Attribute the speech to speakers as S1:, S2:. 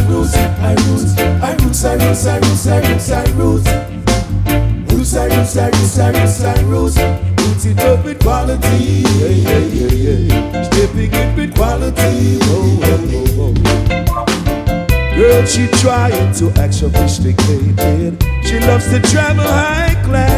S1: roots, I roots, I roots, I roots, I roots, I roots, I roots. Roots, I roots, I roots, I roots, I roots. Roots it up with quality, yeah, yeah, yeah, yeah. Stepping it with quality, whoa, whoa, whoa, whoa. Girl, she trying to act sophisticated. She loves to travel high class.